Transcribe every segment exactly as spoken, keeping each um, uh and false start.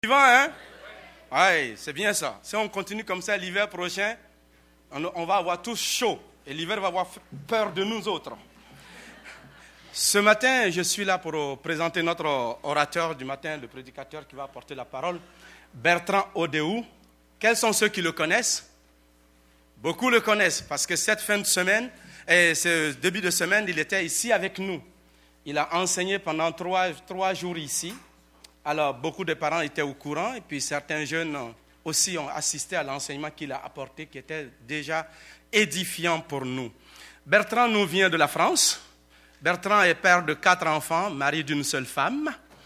Vivant, hein? Oui, c'est bien ça. Si on continue comme ça l'hiver prochain, on, on va avoir tous chaud. Et l'hiver va avoir peur de nous autres. Ce matin, je suis là pour présenter notre orateur du matin, le prédicateur qui va apporter la parole, Bertrand Odéou. Quels sont ceux qui le connaissent? Beaucoup le connaissent parce que cette fin de semaine, et ce début de semaine, il était ici avec nous. Il a enseigné pendant trois, trois jours ici. Alors, beaucoup de parents étaient au courant et puis certains jeunes aussi ont assisté à l'enseignement qu'il a apporté qui était déjà édifiant pour nous. Bertrand nous vient de la France. Bertrand est père de quatre enfants, mari d'une seule femme.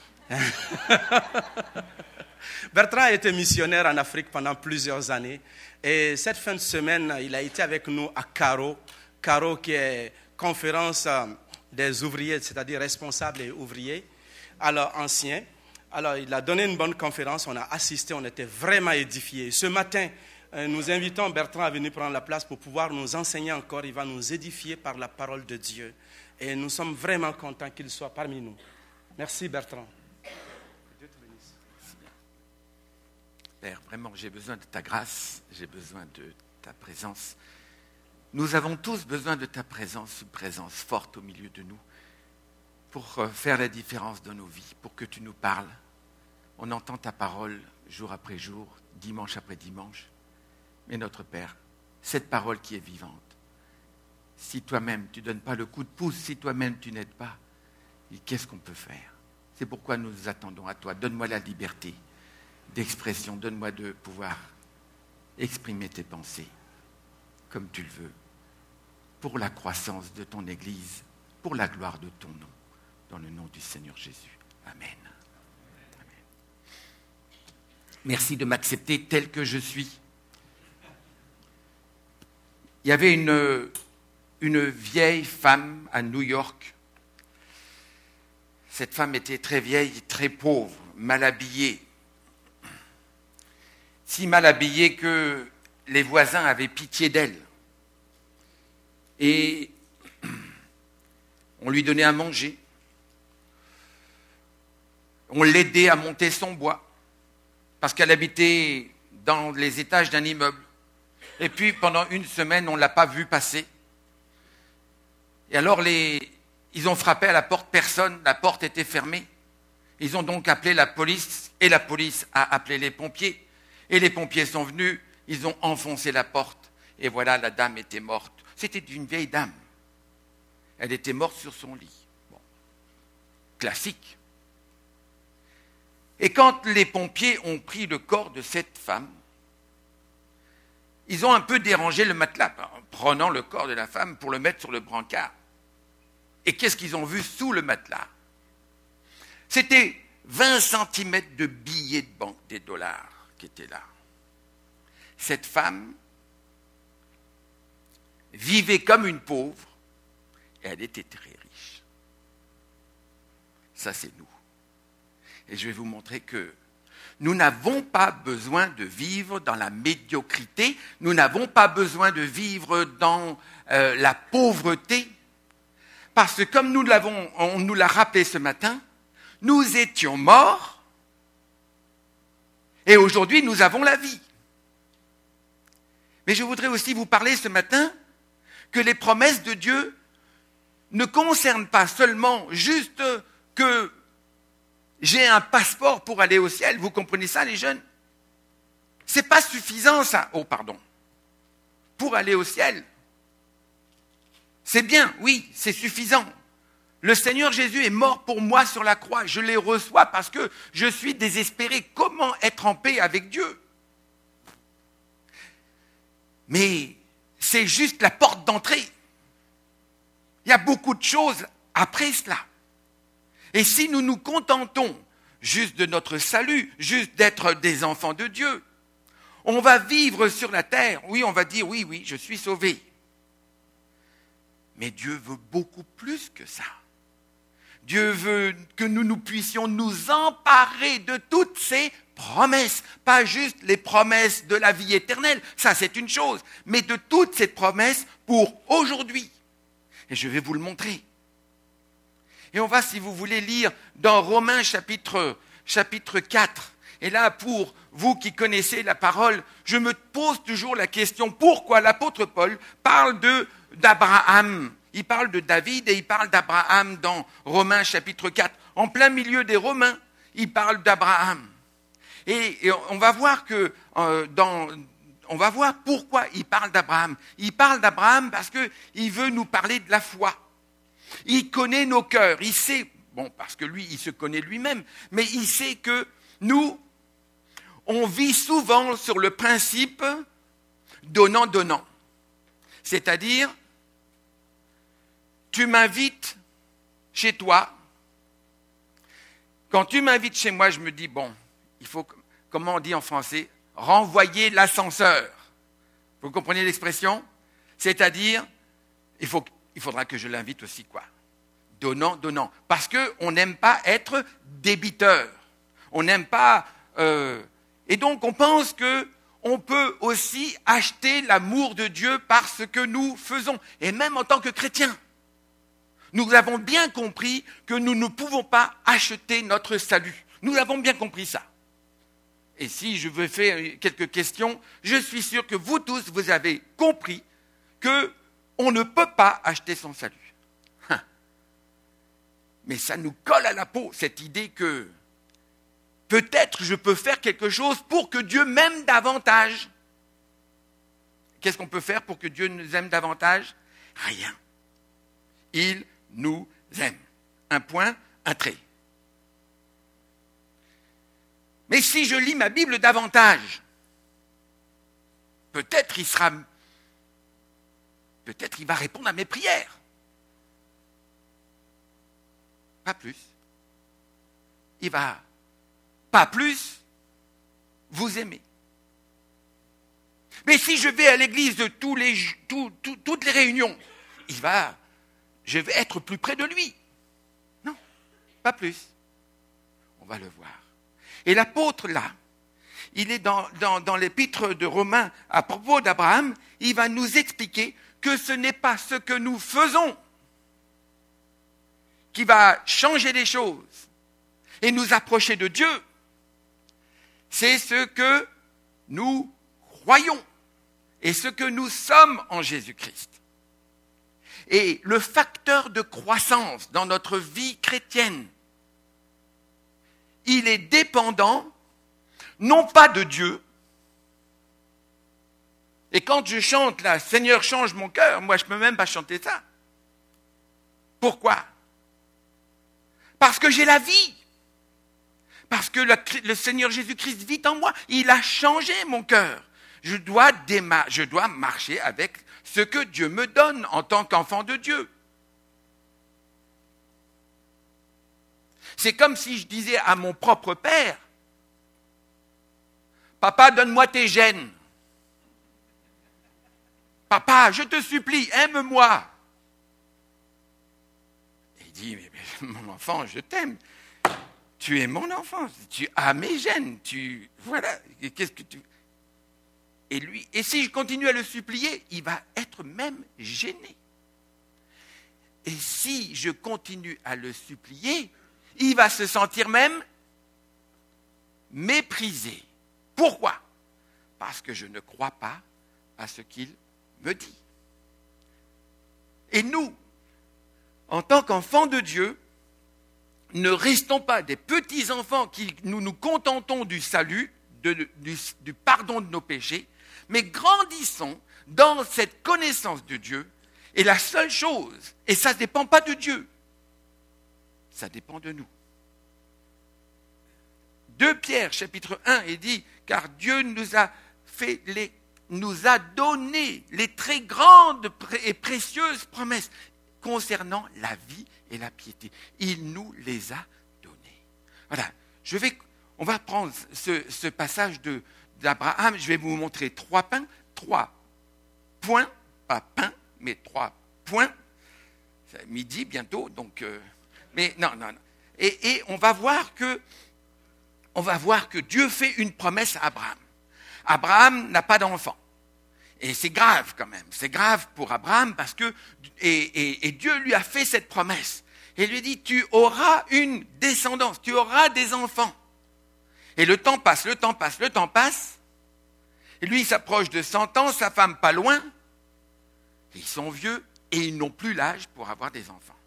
Bertrand a été missionnaire en Afrique pendant plusieurs années. Et cette fin de semaine, il a été avec nous à Caro. Caro qui est conférence des ouvriers, c'est-à-dire responsables et ouvriers, alors anciens. Alors, il a donné une bonne conférence, on a assisté, on était vraiment édifiés. Ce matin, nous invitons Bertrand à venir prendre la place pour pouvoir nous enseigner encore. Il va nous édifier par la parole de Dieu. Et nous sommes vraiment contents qu'il soit parmi nous. Merci Bertrand. Dieu te bénisse. Père, vraiment, j'ai besoin de ta grâce, j'ai besoin de ta présence. Nous avons tous besoin de ta présence, une présence forte au milieu de nous, pour faire la différence dans nos vies, pour que tu nous parles. On entend ta parole jour après jour, dimanche après dimanche. Mais notre Père, cette parole qui est vivante, si toi-même tu ne donnes pas le coup de pouce, si toi-même tu n'aides pas, qu'est-ce qu'on peut faire? C'est pourquoi nous nous attendons à toi. Donne-moi la liberté d'expression, donne-moi de pouvoir exprimer tes pensées comme tu le veux, pour la croissance de ton Église, pour la gloire de ton nom, dans le nom du Seigneur Jésus. Amen. Merci de m'accepter tel que je suis. Il y avait une, une vieille femme à New York. Cette femme était très vieille, très pauvre, mal habillée. Si mal habillée que les voisins avaient pitié d'elle. Et on lui donnait à manger. On l'aidait à monter son bois. Parce qu'elle habitait dans les étages d'un immeuble. Et puis, pendant une semaine, on ne l'a pas vue passer. Et alors, les... ils ont frappé à la porte, personne, la porte était fermée. Ils ont donc appelé la police, et la police a appelé les pompiers. Et les pompiers sont venus, ils ont enfoncé la porte. Et voilà, la dame était morte. C'était une vieille dame. Elle était morte sur son lit. Bon. Classique. Et quand les pompiers ont pris le corps de cette femme, ils ont un peu dérangé le matelas en prenant le corps de la femme pour le mettre sur le brancard. Et qu'est-ce qu'ils ont vu sous le matelas? C'était vingt centimètres de billets de banque, des dollars qui étaient là. Cette femme vivait comme une pauvre et elle était très riche. Ça, c'est nous. Et je vais vous montrer que nous n'avons pas besoin de vivre dans la médiocrité, nous n'avons pas besoin de vivre dans euh, la pauvreté, parce que comme nous l'avons, on nous l'a rappelé ce matin, nous étions morts et aujourd'hui nous avons la vie. Mais je voudrais aussi vous parler ce matin que les promesses de Dieu ne concernent pas seulement juste que j'ai un passeport pour aller au ciel. Vous comprenez ça, les jeunes? C'est pas suffisant, ça. Oh, pardon. Pour aller au ciel. C'est bien, oui, c'est suffisant. Le Seigneur Jésus est mort pour moi sur la croix. Je les reçois parce que je suis désespéré. Comment être en paix avec Dieu? Mais c'est juste la porte d'entrée. Il y a beaucoup de choses après cela. Et si nous nous contentons juste de notre salut, juste d'être des enfants de Dieu, on va vivre sur la terre. Oui, on va dire, oui, oui, je suis sauvé. Mais Dieu veut beaucoup plus que ça. Dieu veut que nous, nous puissions nous emparer de toutes ces promesses. Pas juste les promesses de la vie éternelle, ça c'est une chose, mais de toutes ces promesses pour aujourd'hui. Et je vais vous le montrer. Et on va, si vous voulez, lire dans Romains chapitre, chapitre quatre. Et là, pour vous qui connaissez la parole, je me pose toujours la question, pourquoi l'apôtre Paul parle de, d'Abraham? Il parle de David et il parle d'Abraham dans Romains chapitre quatre. En plein milieu des Romains, il parle d'Abraham. Et, et on va voir que euh, dans... On va voir pourquoi il parle d'Abraham. Il parle d'Abraham parce qu'il veut nous parler de la foi. Il connaît nos cœurs, il sait, bon, parce que lui, il se connaît lui-même, mais il sait que nous, on vit souvent sur le principe donnant-donnant. C'est-à-dire, tu m'invites chez toi. Quand tu m'invites chez moi, je me dis, bon, il faut, comment on dit en français, renvoyer l'ascenseur. Vous comprenez l'expression? C'est-à-dire, il, faut, il faudra que je l'invite aussi, quoi. Donnant, donnant. Parce qu'on n'aime pas être débiteur. On n'aime pas... Euh, et donc, on pense qu'on peut aussi acheter l'amour de Dieu par ce que nous faisons. Et même en tant que chrétiens. Nous avons bien compris que nous ne pouvons pas acheter notre salut. Nous avons bien compris ça. Et si je veux faire quelques questions, je suis sûr que vous tous, vous avez compris qu'on ne peut pas acheter son salut. Hein. Mais ça nous colle à la peau, cette idée que peut-être je peux faire quelque chose pour que Dieu m'aime davantage. Qu'est-ce qu'on peut faire pour que Dieu nous aime davantage? Rien. Il nous aime. Un point, un trait. Mais si je lis ma Bible davantage, peut-être il sera, peut-être il va répondre à mes prières. Pas plus. Il va, pas plus, vous aimer. Mais si je vais à l'église de tous les, tout, tout, toutes les réunions, il va, je vais être plus près de lui. Non, pas plus. On va le voir. Et l'apôtre, là, il est dans, dans, dans l'épître de Romains à propos d'Abraham, il va nous expliquer que ce n'est pas ce que nous faisons qui va changer les choses et nous approcher de Dieu. C'est ce que nous croyons et ce que nous sommes en Jésus-Christ. Et le facteur de croissance dans notre vie chrétienne, il est dépendant, non pas de Dieu. Et quand je chante là, Seigneur change mon cœur, moi je ne peux même pas chanter ça. Pourquoi? Parce que j'ai la vie. Parce que le, le Seigneur Jésus-Christ vit en moi. Il a changé mon cœur. Je dois, déma- je dois marcher avec ce que Dieu me donne en tant qu'enfant de Dieu. C'est comme si je disais à mon propre père, « Papa, donne-moi tes gènes. Papa, je te supplie, aime-moi. » Il dit, mais, mais, mon enfant, je t'aime. Tu es mon enfant. Tu as mes gènes. Tu, voilà. Qu'est-ce que tu... Et lui, et si je continue à le supplier, il va être même gêné. Et si je continue à le supplier, il va se sentir même méprisé. Pourquoi? Parce que je ne crois pas à ce qu'il me dit. Et nous, en tant qu'enfants de Dieu, ne restons pas des petits enfants qui nous nous contentons du salut, de, du, du pardon de nos péchés, mais grandissons dans cette connaissance de Dieu. Et la seule chose, et ça ne dépend pas de Dieu, ça dépend de nous. deux Pierre, chapitre un, il dit, car Dieu nous a fait les, nous a donné les très grandes et précieuses promesses concernant la vie et la piété. Il nous les a données. Voilà, je vais, on va prendre ce, ce passage de, d'Abraham, je vais vous montrer trois pains, trois points, pas pains, mais trois points. C'est midi bientôt, donc... Euh, mais non, non, non. Et, et on va voir que on va voir que Dieu fait une promesse à Abraham. Abraham n'a pas d'enfant. Et c'est grave quand même. C'est grave pour Abraham parce que et, et, et Dieu lui a fait cette promesse. Et lui dit, tu auras une descendance, tu auras des enfants. Et le temps passe, le temps passe, le temps passe. Et lui, il s'approche de cent ans, sa femme pas loin. Et ils sont vieux et ils n'ont plus l'âge pour avoir des enfants.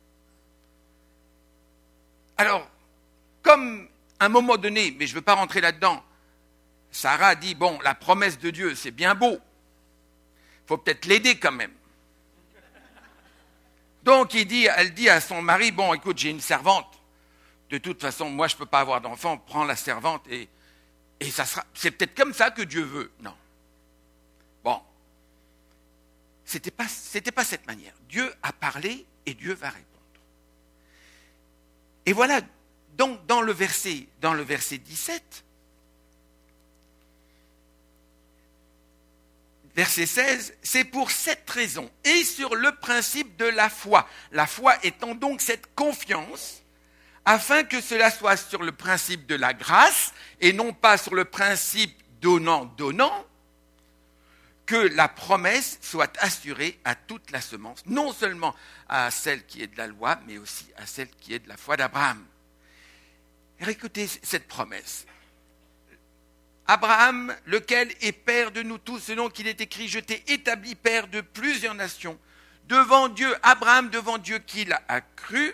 Alors, comme à un moment donné, mais je ne veux pas rentrer là-dedans, Sarah dit, bon, la promesse de Dieu, c'est bien beau. Il faut peut-être l'aider quand même. Donc, il dit, elle dit à son mari, bon, écoute, j'ai une servante. De toute façon, moi, je ne peux pas avoir d'enfant, prends la servante et, et ça sera. C'est peut-être comme ça que Dieu veut. Non. Bon. C'était pas, c'était pas cette manière. Dieu a parlé et Dieu va répondre. Et voilà, donc, dans le verset, dans le verset dix-sept, verset seize, c'est pour cette raison et sur le principe de la foi. La foi étant donc cette confiance, afin que cela soit sur le principe de la grâce et non pas sur le principe donnant-donnant, que la promesse soit assurée à toute la semence, non seulement à celle qui est de la loi, mais aussi à celle qui est de la foi d'Abraham. Écoutez cette promesse. Abraham, lequel est père de nous tous, selon qu'il est écrit, je t'ai établi père de plusieurs nations, devant Dieu, Abraham devant Dieu qu'il a cru,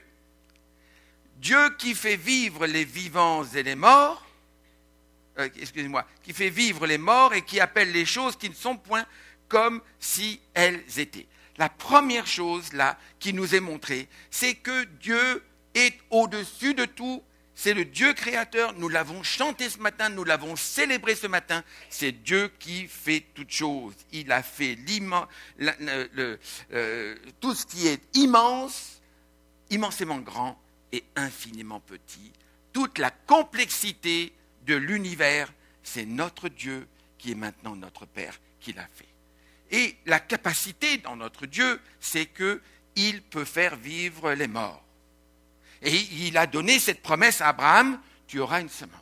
Dieu qui fait vivre les vivants et les morts, euh, excusez-moi, qui fait vivre les morts et qui appelle les choses qui ne sont point comme si elles étaient. La première chose là qui nous est montrée, c'est que Dieu est au-dessus de tout. C'est le Dieu créateur, nous l'avons chanté ce matin, nous l'avons célébré ce matin. C'est Dieu qui fait toutes choses. Il a fait l'immense, le, le, euh, tout ce qui est immense, immensément grand et infiniment petit. Toute la complexité de l'univers, c'est notre Dieu qui est maintenant notre Père qui l'a fait. Et la capacité dans notre Dieu, c'est qu'il peut faire vivre les morts. Et il a donné cette promesse à Abraham, tu auras une semence.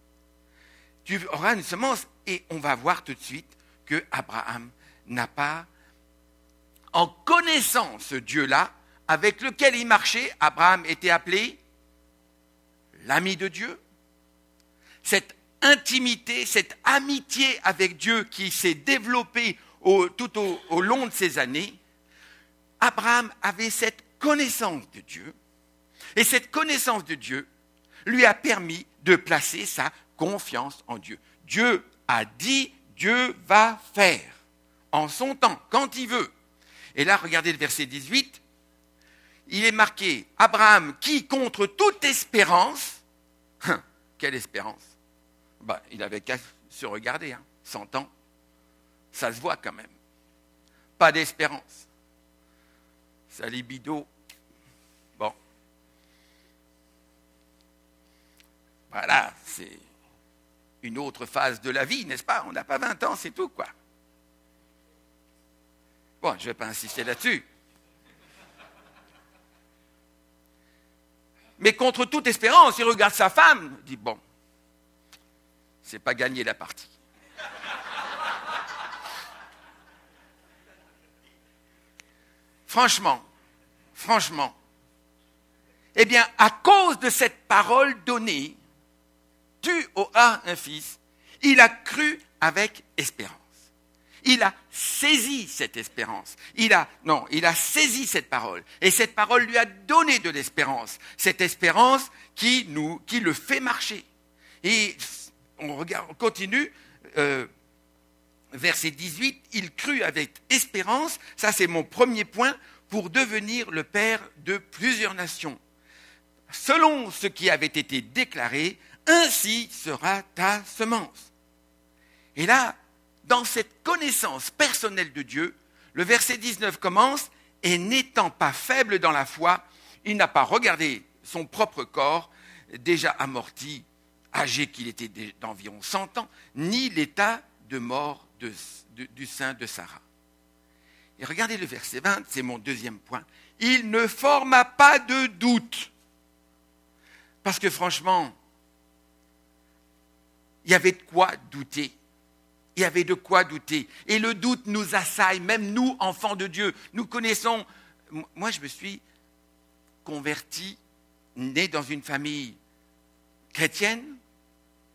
Tu auras une semence et on va voir tout de suite que Abraham n'a pas, en connaissant ce Dieu-là, avec lequel il marchait, Abraham était appelé l'ami de Dieu. Cette intimité, cette amitié avec Dieu qui s'est développée au, tout au, au long de ces années, Abraham avait cette connaissance de Dieu. Et cette connaissance de Dieu lui a permis de placer sa confiance en Dieu. Dieu a dit, Dieu va faire en son temps, quand il veut. Et là, regardez le verset dix-huit, il est marqué, Abraham qui contre toute espérance, hein, quelle espérance, bah, il avait qu'à se regarder, hein, cent ans, ça se voit quand même. Pas d'espérance. Sa libido, bon. Voilà, c'est une autre phase de la vie, n'est-ce pas? On n'a pas vingt ans, c'est tout, quoi. Bon, je ne vais pas insister là-dessus. Mais contre toute espérance, il regarde sa femme, il dit, bon, c'est pas gagné la partie. Franchement, franchement, eh bien, à cause de cette parole donnée, tu auras un fils, il a cru avec espérance. Il a saisi cette espérance. Il a, non, il a saisi cette parole. Et cette parole lui a donné de l'espérance. Cette espérance qui nous, qui le fait marcher. Et on regarde, on continue, euh, verset dix-huit, il crut avec espérance, ça c'est mon premier point, pour devenir le père de plusieurs nations. Selon ce qui avait été déclaré, ainsi sera ta semence. Et là, dans cette connaissance personnelle de Dieu, le verset dix-neuf commence, et n'étant pas faible dans la foi, il n'a pas regardé son propre corps, déjà amorti, âgé qu'il était d'environ cent ans, ni l'état de mort de, de, du sein de Sarah. Et regardez le verset vingt, c'est mon deuxième point. Il ne forma pas de doute. Parce que franchement, il y avait de quoi douter. Il y avait de quoi douter. Et le doute nous assaille, même nous, enfants de Dieu. Nous connaissons... Moi, je me suis converti, né dans une famille chrétienne,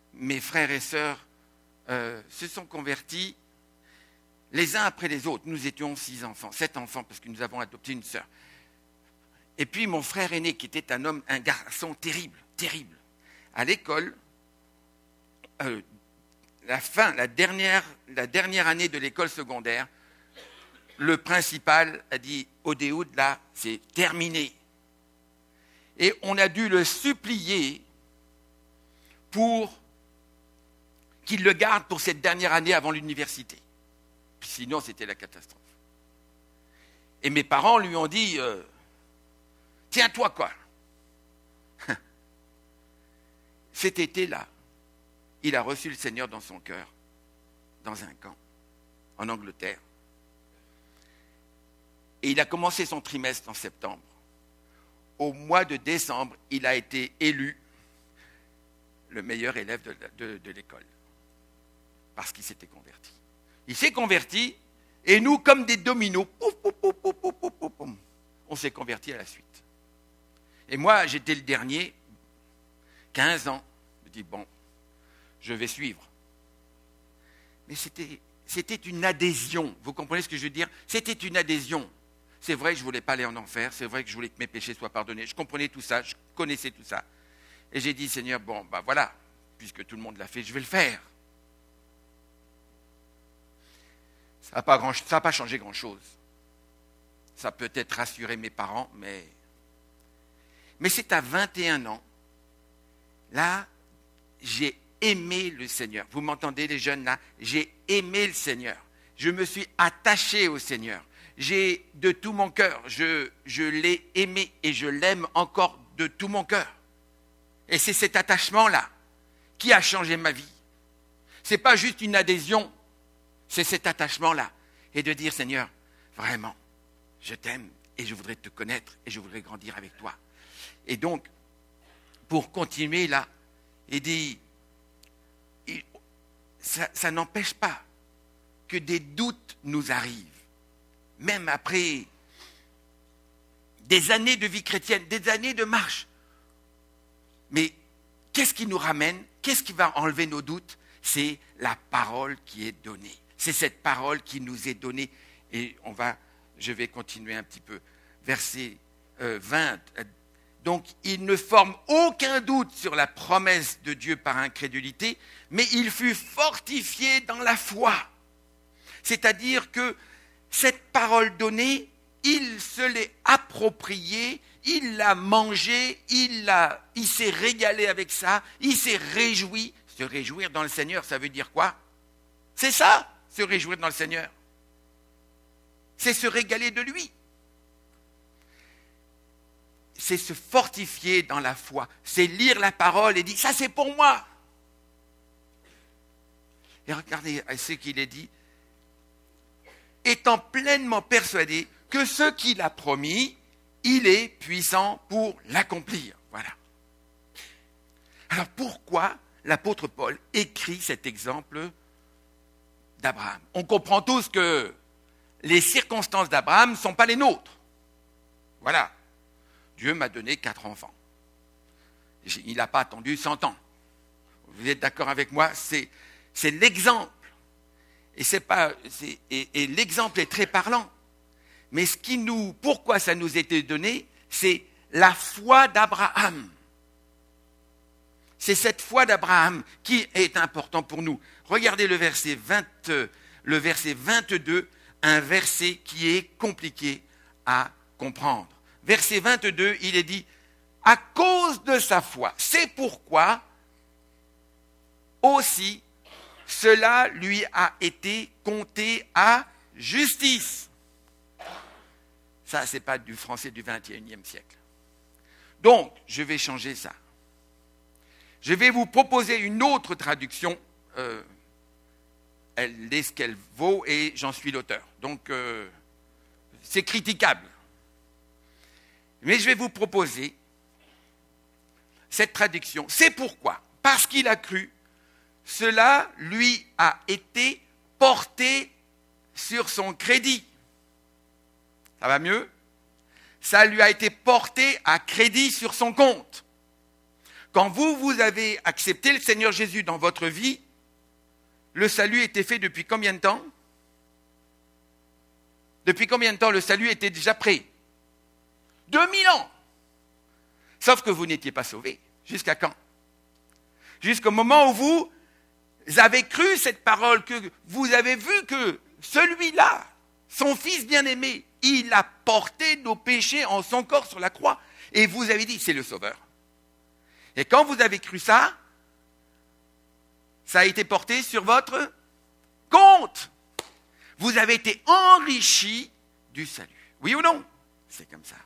mes frères et sœurs euh, se sont convertis les uns après les autres. Nous étions six enfants, sept enfants, parce que nous avons adopté une sœur. Et puis mon frère aîné, qui était un homme, un garçon terrible, terrible. À l'école, euh, la fin, la dernière, la dernière année de l'école secondaire, le principal a dit « Odéoud, là, c'est terminé ». Et on a dû le supplier pour qu'il le garde pour cette dernière année avant l'université. Sinon, c'était la catastrophe. Et mes parents lui ont dit euh, « Tiens-toi quoi !» Cet été-là, il a reçu le Seigneur dans son cœur, dans un camp, en Angleterre. Et il a commencé son trimestre en septembre. Au mois de décembre, il a été élu le meilleur élève de, de, de l'école, parce qu'il s'était converti. Il s'est converti, et nous, comme des dominos, pouf, pouf, pouf, pouf, pouf, pouf, pouf, pouf, on s'est converti à la suite. Et moi, j'étais le dernier, quinze ans, je me dis, bon, je vais suivre. Mais c'était, c'était une adhésion, vous comprenez ce que je veux dire ? C'était une adhésion. C'est vrai que je ne voulais pas aller en enfer, c'est vrai que je voulais que mes péchés soient pardonnés, je comprenais tout ça, je connaissais tout ça. Et j'ai dit, Seigneur, bon, ben voilà, puisque tout le monde l'a fait, je vais le faire. Ça n'a pas, grand, ça n'a pas changé grand-chose. Ça a peut-être rassuré mes parents, mais... Mais c'est à vingt et un ans, là, j'ai aimé le Seigneur. Vous m'entendez, les jeunes, là ? J'ai aimé le Seigneur. Je me suis attaché au Seigneur. J'ai, de tout mon cœur, je, je l'ai aimé et je l'aime encore de tout mon cœur. Et c'est cet attachement-là qui a changé ma vie. Ce n'est pas juste une adhésion, c'est cet attachement-là. Et de dire, Seigneur, vraiment, je t'aime et je voudrais te connaître et je voudrais grandir avec toi. Et donc, pour continuer là, il dit, il, ça, ça n'empêche pas que des doutes nous arrivent. Même après des années de vie chrétienne, des années de marche. Mais qu'est-ce qui nous ramène ? Qu'est-ce qui va enlever nos doutes ? C'est la parole qui est donnée. C'est cette parole qui nous est donnée. Et on va, je vais continuer un petit peu. Verset euh, vingt. Donc, il ne forme aucun doute sur la promesse de Dieu par incrédulité, mais il fut fortifié dans la foi. C'est-à-dire que cette parole donnée, il se l'est appropriée, il l'a mangée, il, l'a, il s'est régalé avec ça, il s'est réjoui. Se réjouir dans le Seigneur, ça veut dire quoi ? C'est ça, se réjouir dans le Seigneur. C'est se régaler de lui. C'est se fortifier dans la foi. C'est lire la parole et dire, ça c'est pour moi. Et regardez ce qu'il est dit. Étant pleinement persuadé que ce qu'il a promis, il est puissant pour l'accomplir. Voilà. Alors pourquoi l'apôtre Paul écrit cet exemple d'Abraham ? On comprend tous que les circonstances d'Abraham ne sont pas les nôtres. Voilà. Dieu m'a donné quatre enfants. Il n'a pas attendu cent ans. Vous êtes d'accord avec moi ? C'est, c'est l'exemple. Et, c'est pas, c'est, et, et l'exemple est très parlant. Mais ce qui nous, pourquoi ça nous était donné, c'est la foi d'Abraham. C'est cette foi d'Abraham qui est important pour nous. Regardez le verset vingt, le verset vingt-deux, un verset qui est compliqué à comprendre. Verset vingt-deux, il est dit, à cause de sa foi, c'est pourquoi aussi cela lui a été compté à justice. Ça, ce n'est pas du français du vingt et unième siècle. Donc, je vais changer ça. Je vais vous proposer une autre traduction. Euh, elle est ce qu'elle vaut et j'en suis l'auteur. Donc, euh, c'est critiquable. Mais je vais vous proposer cette traduction. C'est pourquoi, parce qu'il a cru, cela lui a été porté sur son crédit. Ça va mieux ? Ça lui a été porté à crédit sur son compte. Quand vous, vous avez accepté le Seigneur Jésus dans votre vie, le salut était fait depuis combien de temps? Depuis combien de temps le salut était déjà prêt? deux mille ans. Sauf que vous n'étiez pas sauvés. Jusqu'à quand? Jusqu'au moment où vous avez cru cette parole, que vous avez vu que celui-là, son Fils bien-aimé, il a porté nos péchés en son corps sur la croix. Et vous avez dit, c'est le Sauveur. Et quand vous avez cru ça, ça a été porté sur votre compte. Vous avez été enrichis du salut. Oui ou non? C'est comme ça.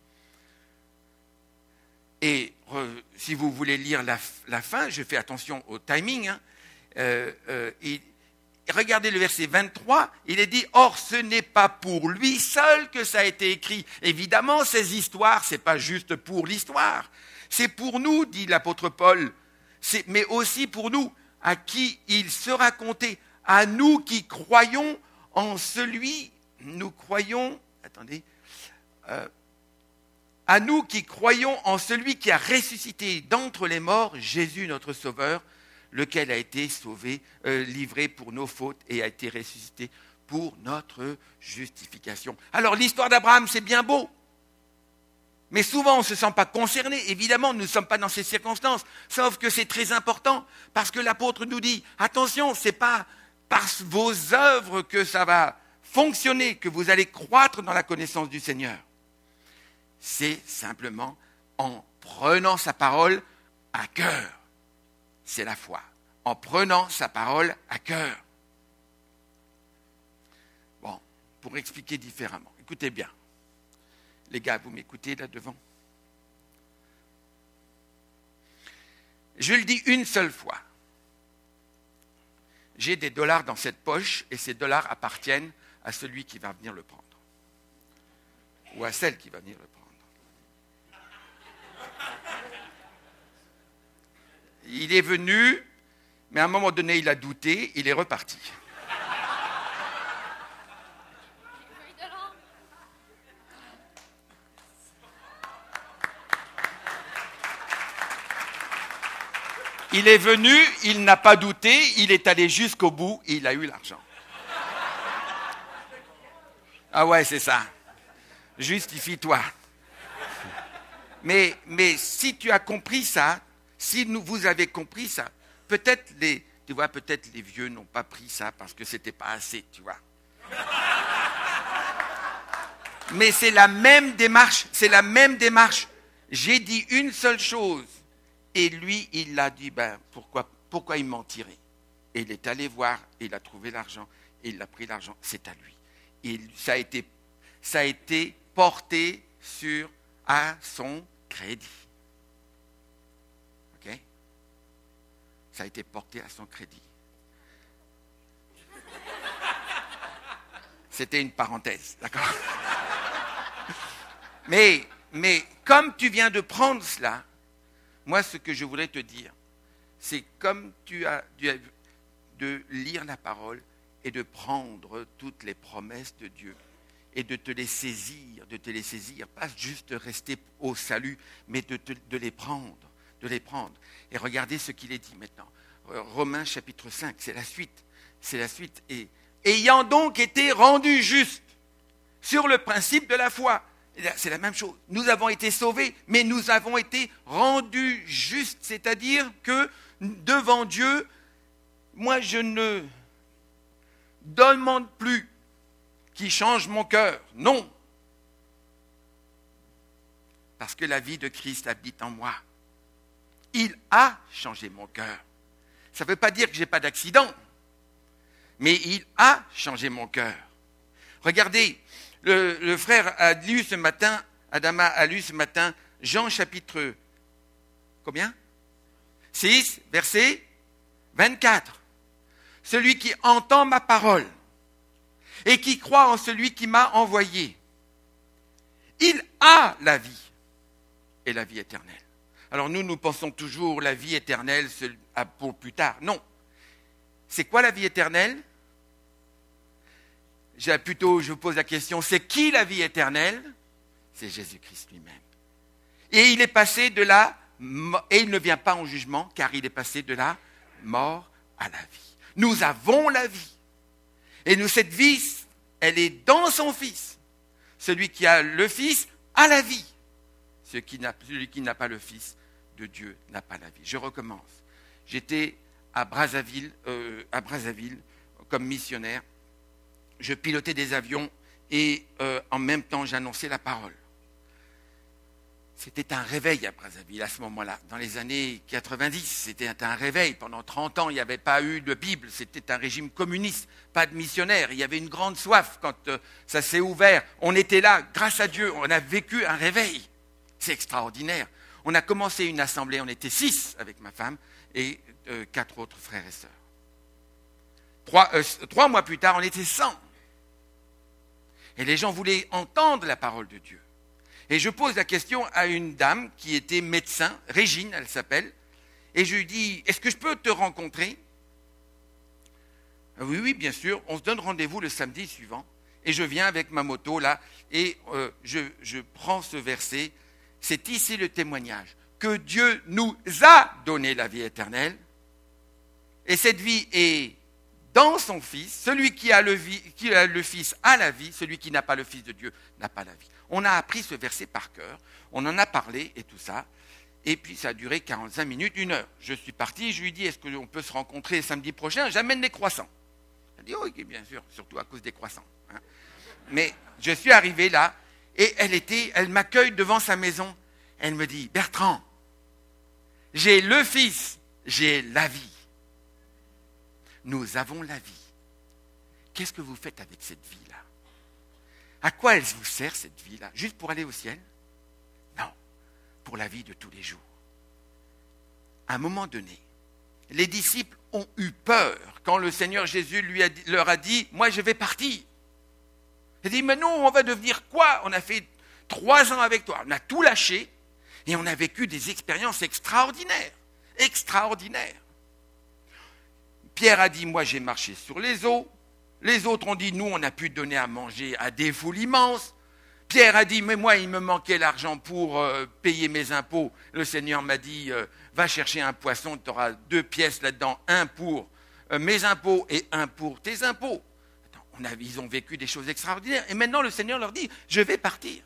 Et euh, si vous voulez lire la, la fin, je fais attention au timing. Hein, euh, euh, et regardez le verset vingt-trois, il est dit « Or, ce n'est pas pour lui seul que ça a été écrit. » Évidemment, ces histoires, ce n'est pas juste pour l'histoire. C'est pour nous, dit l'apôtre Paul, c'est, mais aussi pour nous, à qui il sera compté, à nous qui croyons en celui, nous croyons, attendez, euh, à nous qui croyons en celui qui a ressuscité d'entre les morts, Jésus notre Sauveur, lequel a été sauvé, euh, livré pour nos fautes et a été ressuscité pour notre justification. Alors l'histoire d'Abraham, c'est bien beau, mais souvent on ne se sent pas concerné. Évidemment, nous ne sommes pas dans ces circonstances, sauf que c'est très important, parce que l'apôtre nous dit, attention, ce n'est pas par vos œuvres que ça va fonctionner, que vous allez croître dans la connaissance du Seigneur. C'est simplement en prenant sa parole à cœur. C'est la foi. En prenant sa parole à cœur. Bon, pour expliquer différemment. Écoutez bien. Les gars, vous m'écoutez là devant? Je le dis une seule fois. J'ai des dollars dans cette poche et ces dollars appartiennent à celui qui va venir le prendre. Ou à celle qui va venir le prendre. Il est venu, mais à un moment donné, il a douté, il est reparti. Il est venu, il n'a pas douté, il est allé jusqu'au bout et il a eu l'argent. Ah ouais, c'est ça. Justifie-toi. Mais, mais si tu as compris ça, si nous, vous avez compris ça, peut-être les, tu vois, peut-être les vieux n'ont pas pris ça parce que c'était pas assez, tu vois. Mais c'est la même démarche, c'est la même démarche. J'ai dit une seule chose et lui, il a dit, ben pourquoi, pourquoi il mentirait? Et il est allé voir, et il a trouvé l'argent, et il a pris l'argent, c'est à lui. Et ça a été, ça a été porté sur à son crédit. Ok? Ça a été porté à son crédit. C'était une parenthèse, d'accord? Mais, mais comme tu viens de prendre cela, moi ce que je voudrais te dire, c'est comme tu as, tu as de lire la parole et de prendre toutes les promesses de Dieu et de te les saisir, de te les saisir, pas juste rester au salut, mais de, te, de les prendre, de les prendre. Et regardez ce qu'il est dit maintenant. Romains chapitre cinq, c'est la suite, c'est la suite. Et ayant donc été rendus justes sur le principe de la foi, c'est la même chose. Nous avons été sauvés, mais nous avons été rendus justes, c'est-à-dire que devant Dieu, moi je ne demande plus qu'il change mon cœur. Non. Parce que la vie de Christ habite en moi. Il a changé mon cœur. Ça ne veut pas dire que je n'ai pas d'accident, mais il a changé mon cœur. Regardez, le, le frère a lu ce matin, Adama a lu ce matin, Jean chapitre, combien? six, verset vingt-quatre. Celui qui entend ma parole et qui croit en celui qui m'a envoyé, il a la vie et la vie éternelle. Alors nous, nous pensons toujours la vie éternelle pour plus tard. Non. C'est quoi la vie éternelle? J'ai plutôt, je pose la question, c'est qui la vie éternelle? C'est Jésus-Christ lui-même. Et il est passé de la et il ne vient pas en jugement, car il est passé de la mort à la vie. Nous avons la vie. Et nous, cette vie, elle est dans son Fils. Celui qui a le Fils a la vie. Celui qui n'a, celui qui n'a pas le Fils de Dieu n'a pas la vie. Je recommence. J'étais à Brazzaville, euh, à Brazzaville comme missionnaire. Je pilotais des avions et euh, en même temps j'annonçais la parole. C'était un réveil à Brazzaville à ce moment-là. Dans les années quatre-vingt-dix, c'était un réveil. Pendant trente ans, il n'y avait pas eu de Bible. C'était un régime communiste, pas de missionnaires. Il y avait une grande soif quand euh, ça s'est ouvert. On était là, grâce à Dieu, on a vécu un réveil. C'est extraordinaire. On a commencé une assemblée, on était six avec ma femme et euh, quatre autres frères et sœurs. Trois, euh, trois mois plus tard, on était cent. Et les gens voulaient entendre la parole de Dieu. Et je pose la question à une dame qui était médecin, Régine, elle s'appelle, et je lui dis, est-ce que je peux te rencontrer ? Oui, oui, bien sûr, on se donne rendez-vous le samedi suivant, et je viens avec ma moto là, et euh, je, je prends ce verset, c'est ici le témoignage, que Dieu nous a donné la vie éternelle, et cette vie est dans son Fils, celui qui a, le vie, qui a le Fils a la vie, celui qui n'a pas le Fils de Dieu n'a pas la vie. On a appris ce verset par cœur, on en a parlé et tout ça, et puis ça a duré quarante-cinq minutes, une heure. Je suis parti, je lui dis, est-ce qu'on peut se rencontrer samedi prochain ? J'amène des croissants. Elle dit, oui, bien sûr, surtout à cause des croissants. Hein. Mais je suis arrivé là, et elle était, elle m'accueille devant sa maison, elle me dit, Bertrand, j'ai le Fils, j'ai la vie. Nous avons la vie. Qu'est-ce que vous faites avec cette vie-là ? À quoi elle vous sert, cette vie-là ? Juste pour aller au ciel ? Non, pour la vie de tous les jours. À un moment donné, les disciples ont eu peur quand le Seigneur Jésus lui a dit, leur a dit « Moi, je vais partir ». Il a dit « Mais nous, on va devenir quoi ? On a fait trois ans avec toi, on a tout lâché et on a vécu des expériences extraordinaires, extraordinaires. » Pierre a dit « Moi, j'ai marché sur les eaux. » Les autres ont dit, nous, on a pu donner à manger à des foules immenses. Pierre a dit, mais moi, il me manquait l'argent pour euh, payer mes impôts. Le Seigneur m'a dit, euh, va chercher un poisson, tu auras deux pièces là-dedans, un pour euh, mes impôts et un pour tes impôts. Attends, on a, ils ont vécu des choses extraordinaires. Et maintenant, le Seigneur leur dit, je vais partir.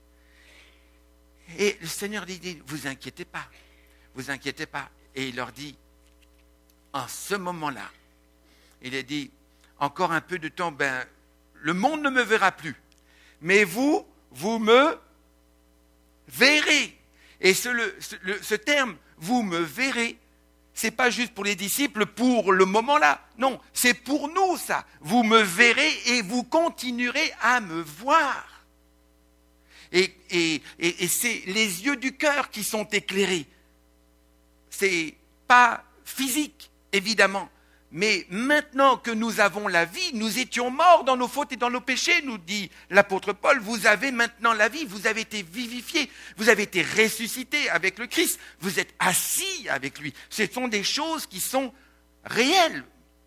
Et le Seieur dit, dit vous inquiétez pas, vous inquiétez pas. Et il leur dit, en ce moment-là, il a dit, encore un peu de temps, ben, le monde ne me verra plus. Mais vous, vous me verrez. Et ce, le, ce, le, ce terme, vous me verrez, ce n'est pas juste pour les disciples, pour le moment-là. Non, c'est pour nous ça. Vous me verrez et vous continuerez à me voir. Et, et, et, et c'est les yeux du cœur qui sont éclairés. C'est pas physique, évidemment. Mais maintenant que nous avons la vie, nous étions morts dans nos fautes et dans nos péchés, nous dit l'apôtre Paul, vous avez maintenant la vie, vous avez été vivifiés, vous avez été ressuscités avec le Christ, vous êtes assis avec lui. Ce sont des choses qui sont réelles.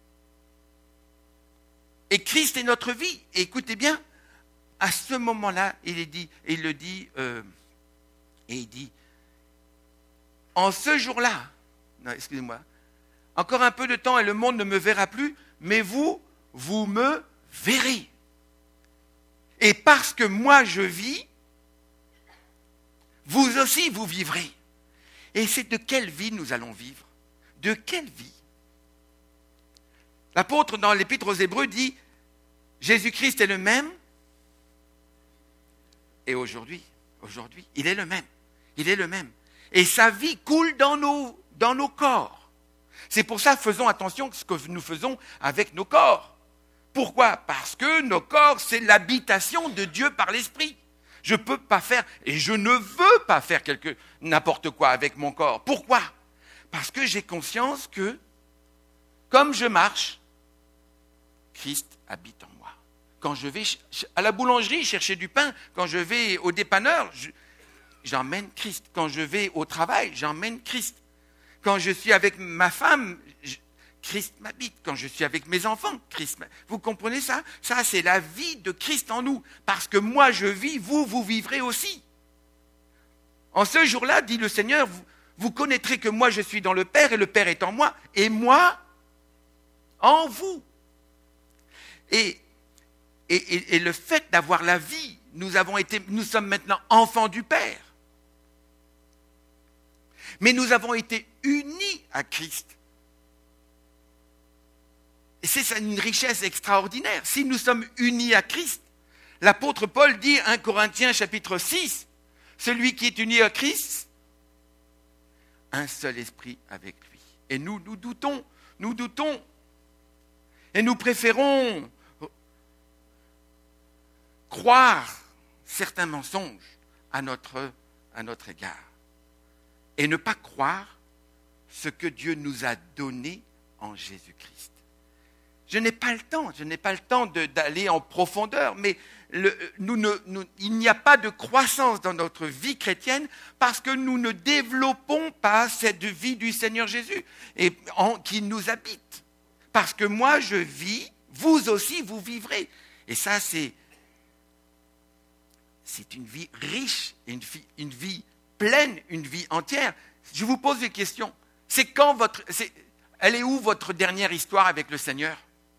Et Christ est notre vie. Et écoutez bien, à ce moment-là, il est dit, et il le dit, euh, et il dit, en ce jour-là, non, excusez-moi, encore un peu de temps et le monde ne me verra plus, mais vous, vous me verrez. Et parce que moi je vis, vous aussi vous vivrez. Et c'est de quelle vie nous allons vivre ? De quelle vie ? L'apôtre dans l'Épître aux Hébreux dit, Jésus-Christ est le même, et aujourd'hui, aujourd'hui, il est le même. Il est le même. Et sa vie coule dans nos, dans nos corps. C'est pour ça, faisons attention à ce que nous faisons avec nos corps. Pourquoi ? Parce que nos corps, c'est l'habitation de Dieu par l'Esprit. Je ne peux pas faire, et je ne veux pas faire quelque, n'importe quoi avec mon corps. Pourquoi ? Parce que j'ai conscience que, comme je marche, Christ habite en moi. Quand je vais à la boulangerie chercher du pain, quand je vais au dépanneur, je, j'emmène Christ. Quand je vais au travail, j'emmène Christ. Quand je suis avec ma femme, je, Christ m'habite. Quand je suis avec mes enfants, Christ m'habite. Vous comprenez ça ? Ça, c'est la vie de Christ en nous. Parce que moi, je vis, vous, vous vivrez aussi. En ce jour-là, dit le Seigneur, vous, vous connaîtrez que moi je suis dans le Père et le Père est en moi et moi en vous. Et, et, et, et le fait d'avoir la vie, nous avons été, nous sommes maintenant enfants du Père. Mais nous avons été unis à Christ. Et c'est ça une richesse extraordinaire. Si nous sommes unis à Christ, l'apôtre Paul dit, un Corinthiens chapitre six, celui qui est uni à Christ, un seul esprit avec lui. Et nous, nous doutons, nous doutons. Et nous préférons croire certains mensonges à notre, à notre égard. Et ne pas croire ce que Dieu nous a donné en Jésus-Christ. Je n'ai pas le temps, je n'ai pas le temps de, d'aller en profondeur, mais le, nous ne, nous, il n'y a pas de croissance dans notre vie chrétienne parce que nous ne développons pas cette vie du Seigneur Jésus et en, qui nous habite. Parce que moi je vis, vous aussi vous vivrez. Et ça c'est, c'est une vie riche, une vie, une vie pleine, une vie entière. Je vous pose une question. C'est quand votre, c'est, elle est où votre dernière histoire avec le Seigneur ?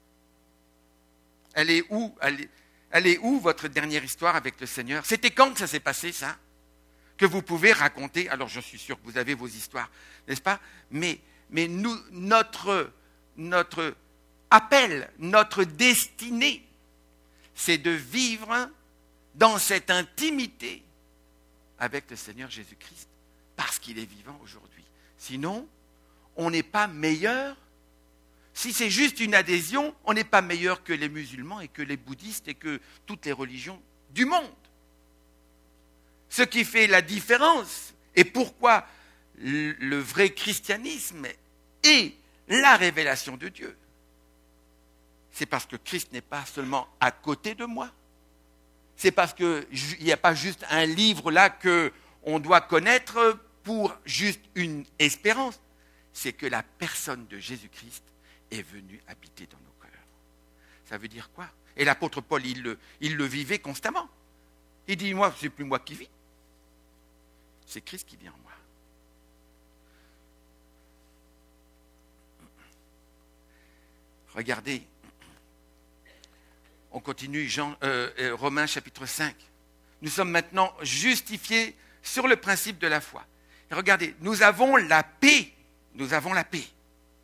Elle est où, elle est, elle est où votre dernière histoire avec le Seigneur ? C'était quand que ça s'est passé, ça ? Que vous pouvez raconter. Alors, je suis sûr que vous avez vos histoires, n'est-ce pas ? Mais, mais nous, notre, notre appel, notre destinée, c'est de vivre dans cette intimité avec le Seigneur Jésus-Christ, parce qu'il est vivant aujourd'hui. Sinon, on n'est pas meilleur. Si c'est juste une adhésion, on n'est pas meilleur que les musulmans et que les bouddhistes et que toutes les religions du monde. Ce qui fait la différence et pourquoi le vrai christianisme est la révélation de Dieu, c'est parce que Christ n'est pas seulement à côté de moi. C'est parce qu'il n'y a pas juste un livre là qu'on doit connaître pour juste une espérance. C'est que la personne de Jésus-Christ est venu habiter dans nos cœurs. Ça veut dire quoi ? Et l'apôtre Paul, il le, il le vivait constamment. Il dit, moi, ce n'est plus moi qui vis. C'est Christ qui vit en moi. Regardez, on continue, Jean, euh, euh, Romains chapitre cinq. Nous sommes maintenant justifiés sur le principe de la foi. Et regardez, nous avons la paix. Nous avons la paix.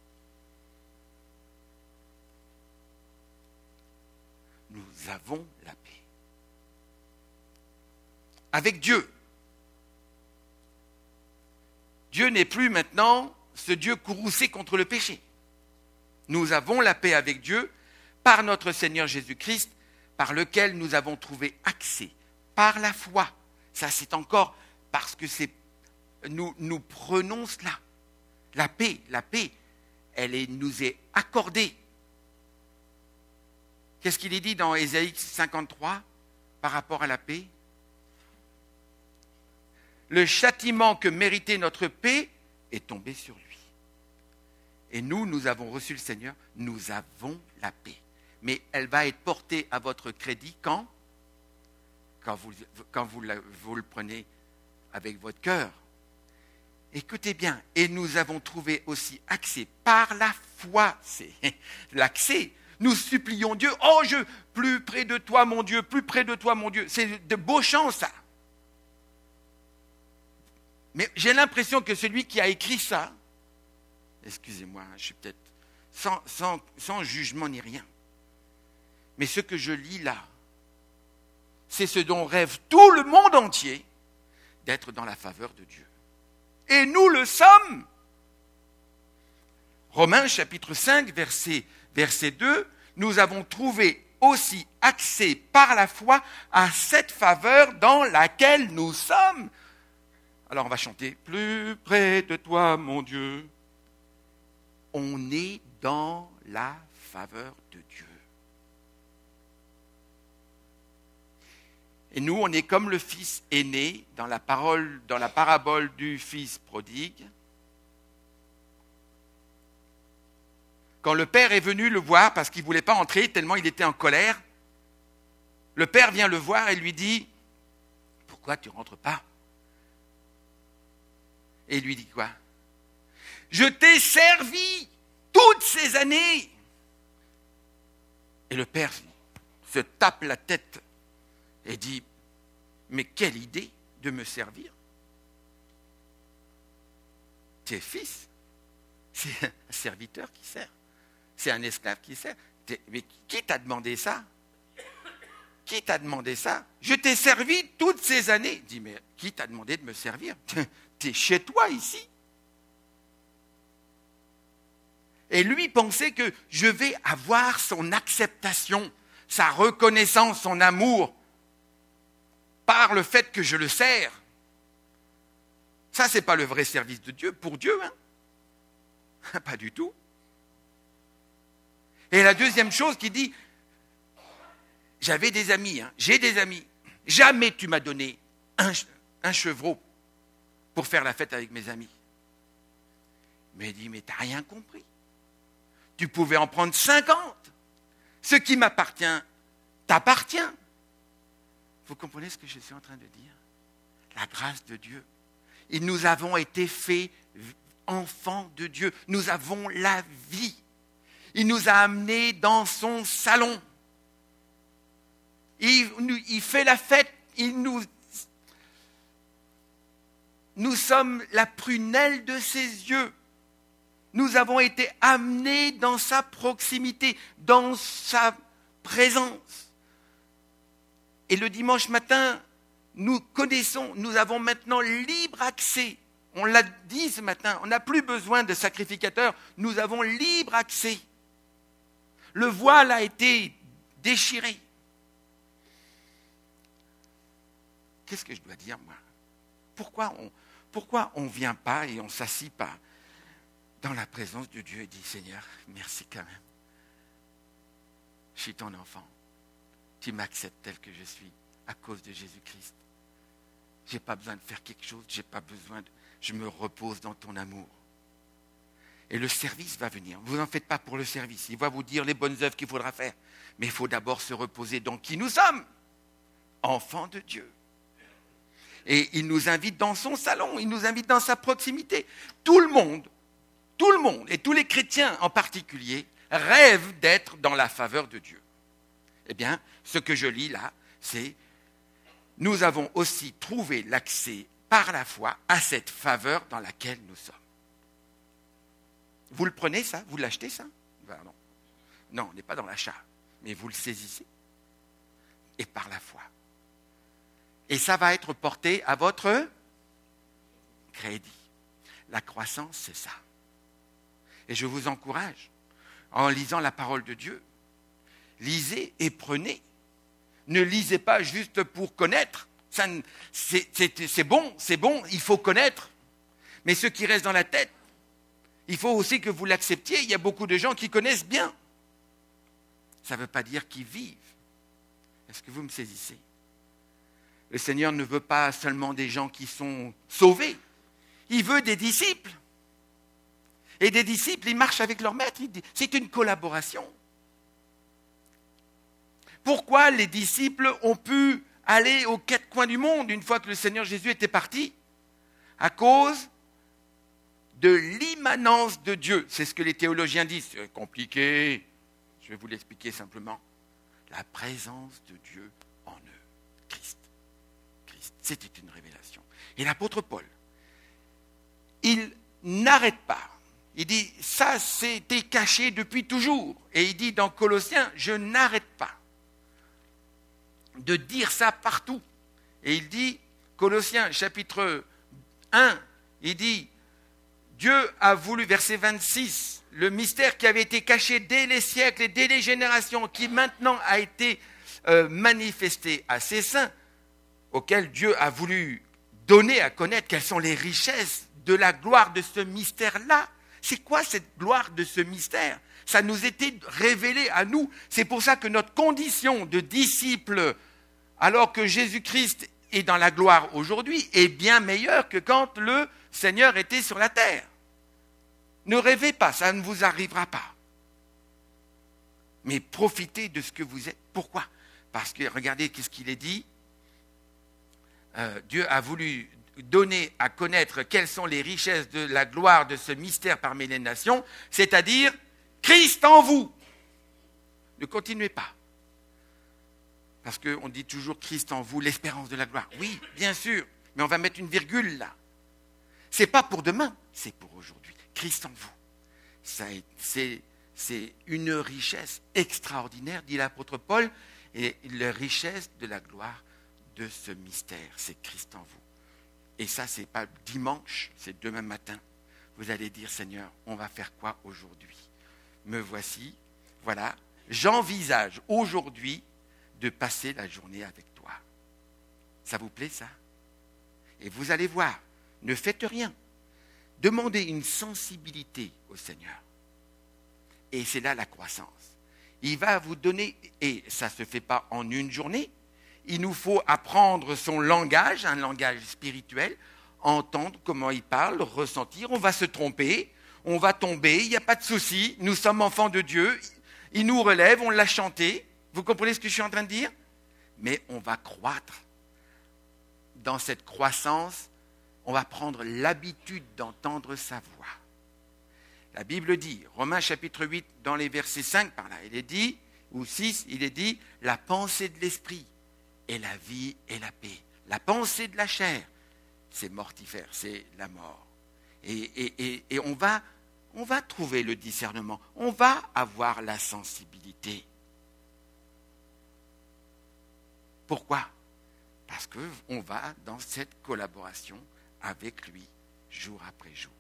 Nous avons la paix. Avec Dieu. Dieu n'est plus maintenant ce Dieu courroucé contre le péché. Nous avons la paix avec Dieu par notre Seigneur Jésus-Christ, par lequel nous avons trouvé accès, par la foi. Ça, c'est encore parce que c'est, nous, nous prenons cela. La paix, la paix, elle est, nous est accordée. Qu'est-ce qu'il est dit dans Ésaïe cinquante-trois par rapport à la paix ? Le châtiment que méritait notre paix est tombé sur lui. Et nous, nous avons reçu le Seigneur, nous avons la paix. Mais elle va être portée à votre crédit quand ? Quand vous, quand vous, la, vous le prenez avec votre cœur. Écoutez bien, et nous avons trouvé aussi accès par la foi, c'est l'accès. Nous supplions Dieu, oh, je, plus près de toi, mon Dieu, plus près de toi, mon Dieu. C'est de beaux chants, ça. Mais j'ai l'impression que celui qui a écrit ça, excusez-moi, je suis peut-être sans, sans, sans jugement ni rien, mais ce que je lis là, c'est ce dont rêve tout le monde entier, d'être dans la faveur de Dieu. Et nous le sommes. Romains chapitre cinq, verset, verset deux, nous avons trouvé aussi accès par la foi à cette faveur dans laquelle nous sommes. Alors on va chanter « Plus près de toi, mon Dieu ». On est dans la faveur de Dieu. Et nous, on est comme le fils aîné dans la parole, dans la parabole du fils prodigue. Quand le père est venu le voir parce qu'il ne voulait pas entrer tellement il était en colère, le père vient le voir et lui dit « Pourquoi tu ne rentres pas ?» Et il lui dit quoi? Je t'ai servi toutes ces années. Et le père se tape la tête et dit, mais quelle idée de me servir? Tu es fils, c'est un serviteur qui sert, c'est un esclave qui sert. Mais qui t'a demandé ça? Qui t'a demandé ça? Je t'ai servi toutes ces années. Il dit, mais qui t'a demandé de me servir? Tu es chez toi ici. Et lui pensait que je vais avoir son acceptation, sa reconnaissance, son amour, par le fait que je le sers. Ça, ce n'est pas le vrai service de Dieu, pour Dieu. Hein? Pas du tout. Et la deuxième chose qu'il dit, j'avais des amis, hein, j'ai des amis. Jamais tu m'as donné un, un chevreau pour faire la fête avec mes amis. Mais il dit, mais tu n'as rien compris. Tu pouvais en prendre cinquante. Ce qui m'appartient, t'appartient. Vous comprenez ce que je suis en train de dire? La grâce de Dieu. Et nous avons été faits enfants de Dieu. Nous avons la vie. Il nous a amenés dans son salon. Il, il fait la fête. Il nous, nous sommes la prunelle de ses yeux. Nous avons été amenés dans sa proximité, dans sa présence. Et le dimanche matin, nous connaissons, nous avons maintenant libre accès. On l'a dit ce matin, on n'a plus besoin de sacrificateurs, nous avons libre accès. Le voile a été déchiré. Qu'est-ce que je dois dire, moi? Pourquoi on pourquoi on ne vient pas et on ne s'assit pas dans la présence de Dieu et dit, Seigneur, merci quand même. Je suis ton enfant. Tu m'acceptes tel que je suis à cause de Jésus-Christ. Je n'ai pas besoin de faire quelque chose, j'ai pas besoin de... Je me repose dans ton amour. Et le service va venir. Vous n'en faites pas pour le service. Il va vous dire les bonnes œuvres qu'il faudra faire. Mais il faut d'abord se reposer dans qui nous sommes. Enfants de Dieu. Et il nous invite dans son salon, il nous invite dans sa proximité. Tout le monde, tout le monde, et tous les chrétiens en particulier, rêvent d'être dans la faveur de Dieu. Eh bien, ce que je lis là, c'est « Nous avons aussi trouvé l'accès par la foi à cette faveur dans laquelle nous sommes. » Vous le prenez ça? Vous l'achetez ça? Pardon. Non, on n'est pas dans l'achat, mais vous le saisissez. Et par la foi. Et ça va être porté à votre crédit. La croissance, c'est ça. Et je vous encourage, en lisant la parole de Dieu, lisez et prenez. Ne lisez pas juste pour connaître. Ça, c'est, c'est, c'est bon, c'est bon, il faut connaître. Mais ce qui reste dans la tête, il faut aussi que vous l'acceptiez. Il y a beaucoup de gens qui connaissent bien. Ça ne veut pas dire qu'ils vivent. Est-ce que vous me saisissez? Le Seigneur ne veut pas seulement des gens qui sont sauvés. Il veut des disciples. Et des disciples, ils marchent avec leur maître. C'est une collaboration. Pourquoi les disciples ont pu aller aux quatre coins du monde une fois que le Seigneur Jésus était parti? À cause de l'immanence de Dieu. C'est ce que les théologiens disent. C'est compliqué. Je vais vous l'expliquer simplement. La présence de Dieu en eux. Christ. Christ. C'était une révélation. Et l'apôtre Paul, il n'arrête pas. Il dit, ça c'était caché depuis toujours. Et il dit dans Colossiens, je n'arrête pas de dire ça partout. Et il dit, Colossiens chapitre un, il dit, Dieu a voulu, verset vingt-six, le mystère qui avait été caché dès les siècles et dès les générations, qui maintenant a été euh, manifesté à ses saints, auxquels Dieu a voulu donner à connaître quelles sont les richesses de la gloire de ce mystère-là. C'est quoi cette gloire de ce mystère? Ça nous était révélé à nous. C'est pour ça que notre condition de disciple, alors que Jésus-Christ est dans la gloire aujourd'hui, est bien meilleure que quand le Seigneur était sur la terre. Ne rêvez pas, ça ne vous arrivera pas. Mais profitez de ce que vous êtes. Pourquoi? Parce que, regardez, qu'est-ce qu'il est dit? euh, Dieu a voulu donner à connaître quelles sont les richesses de la gloire de ce mystère parmi les nations, c'est-à-dire Christ en vous. Ne continuez pas. Parce qu'on dit toujours Christ en vous, l'espérance de la gloire. Oui, bien sûr, mais on va mettre une virgule là. Ce n'est pas pour demain, c'est pour aujourd'hui. Christ en vous. Ça, c'est, c'est une richesse extraordinaire, dit l'apôtre Paul, et la richesse de la gloire de ce mystère, c'est Christ en vous. Et ça, ce n'est pas dimanche, c'est demain matin. Vous allez dire, Seigneur, on va faire quoi aujourd'hui? Me voici, voilà, j'envisage aujourd'hui de passer la journée avec toi. Ça vous plaît, ça? Et vous allez voir, ne faites rien. Demandez une sensibilité au Seigneur. Et c'est là la croissance. Il va vous donner, et ça ne se fait pas en une journée, il nous faut apprendre son langage, un langage spirituel, entendre comment il parle, ressentir. On va se tromper, on va tomber, il n'y a pas de souci. Nous sommes enfants de Dieu, il nous relève, on l'a chanté. Vous comprenez ce que je suis en train de dire? Mais on va croître. Dans cette croissance, on va prendre l'habitude d'entendre sa voix. La Bible dit, Romains chapitre huit, dans les versets cinq par là, il est dit, ou six, il est dit, la pensée de l'esprit est la vie et la paix. La pensée de la chair, c'est mortifère, c'est la mort. Et, et, et, et on va, on va trouver le discernement, on va avoir la sensibilité. Pourquoi? Parce qu'on va dans cette collaboration avec lui, jour après jour.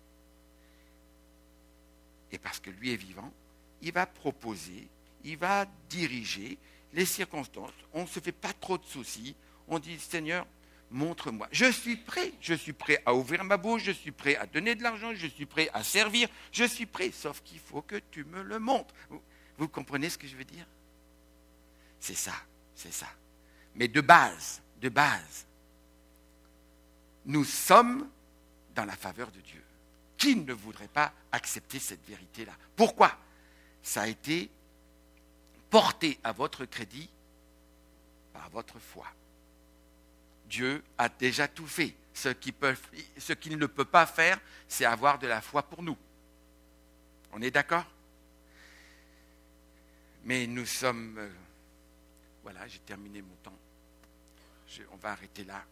Et parce que lui est vivant, il va proposer, il va diriger les circonstances. On ne se fait pas trop de soucis. On dit, Seigneur, montre-moi. Je suis prêt. Je suis prêt à ouvrir ma bouche. Je suis prêt à donner de l'argent. Je suis prêt à servir. Je suis prêt. Sauf qu'il faut que tu me le montres. Vous, vous comprenez ce que je veux dire? C'est ça. C'est ça. Mais de base, de base, nous sommes dans la faveur de Dieu. Qui ne voudrait pas accepter cette vérité-là? Pourquoi? Ça a été porté à votre crédit par votre foi. Dieu a déjà tout fait. Ce qu'il, peut, ce qu'il ne peut pas faire, c'est avoir de la foi pour nous. On est d'accord? Mais nous sommes... Euh, voilà, j'ai terminé mon temps. Je, on va arrêter là.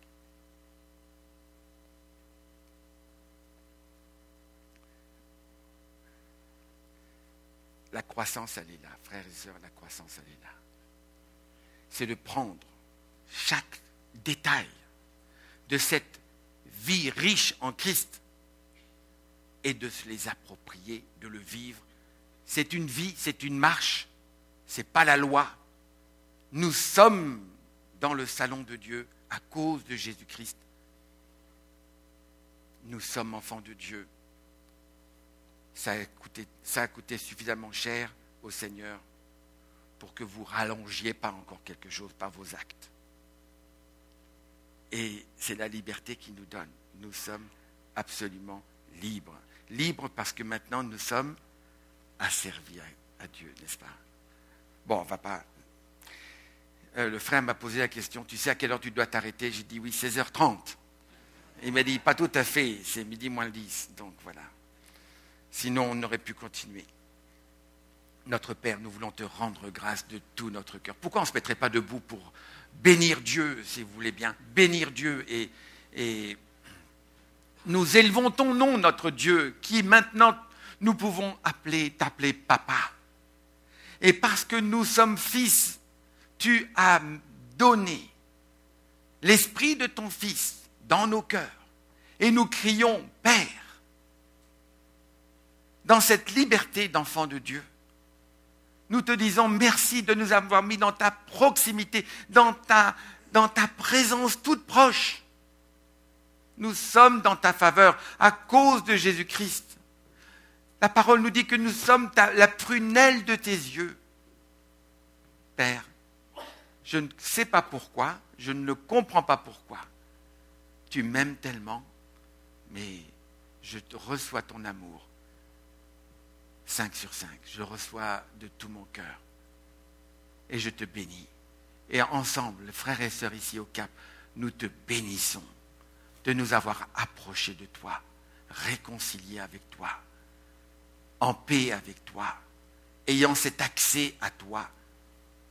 La croissance, elle est là, frères et sœurs, la croissance, elle est là. C'est de prendre chaque détail de cette vie riche en Christ et de se les approprier, de le vivre. C'est une vie, c'est une marche, ce n'est pas la loi. Nous sommes dans le salon de Dieu à cause de Jésus-Christ. Nous sommes enfants de Dieu. Ça a coûté, ça a coûté suffisamment cher au Seigneur pour que vous rallongiez pas encore quelque chose par vos actes. Et c'est la liberté qu'il nous donne. Nous sommes absolument libres. Libres parce que maintenant nous sommes asservis à, à Dieu, n'est-ce pas? Bon, on ne va pas... Euh, le frère m'a posé la question, tu sais à quelle heure tu dois t'arrêter? J'ai dit oui, seize heures trente. Il m'a dit, pas tout à fait, c'est midi moins le dix. Donc voilà. Sinon, on aurait pu continuer. Notre Père, nous voulons te rendre grâce de tout notre cœur. Pourquoi on ne se mettrait pas debout pour bénir Dieu, si vous voulez bien, bénir Dieu et, et nous élevons ton nom, notre Dieu, qui maintenant nous pouvons appeler, t'appeler papa. Et parce que nous sommes fils, tu as donné l'esprit de ton Fils dans nos cœurs. Et nous crions, Père, dans cette liberté d'enfant de Dieu. Nous te disons merci de nous avoir mis dans ta proximité, dans ta, dans ta présence toute proche. Nous sommes dans ta faveur à cause de Jésus-Christ. La parole nous dit que nous sommes ta, la prunelle de tes yeux. Père, je ne sais pas pourquoi, je ne comprends pas pourquoi. Tu m'aimes tellement, mais je te reçois ton amour. cinq sur cinq, je reçois de tout mon cœur. Et je te bénis. Et ensemble, frères et sœurs ici au Cap, nous te bénissons de nous avoir approchés de toi, réconciliés avec toi, en paix avec toi, ayant cet accès à toi.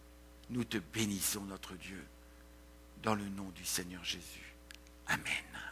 Nous te bénissons, notre Dieu, dans le nom du Seigneur Jésus. Amen.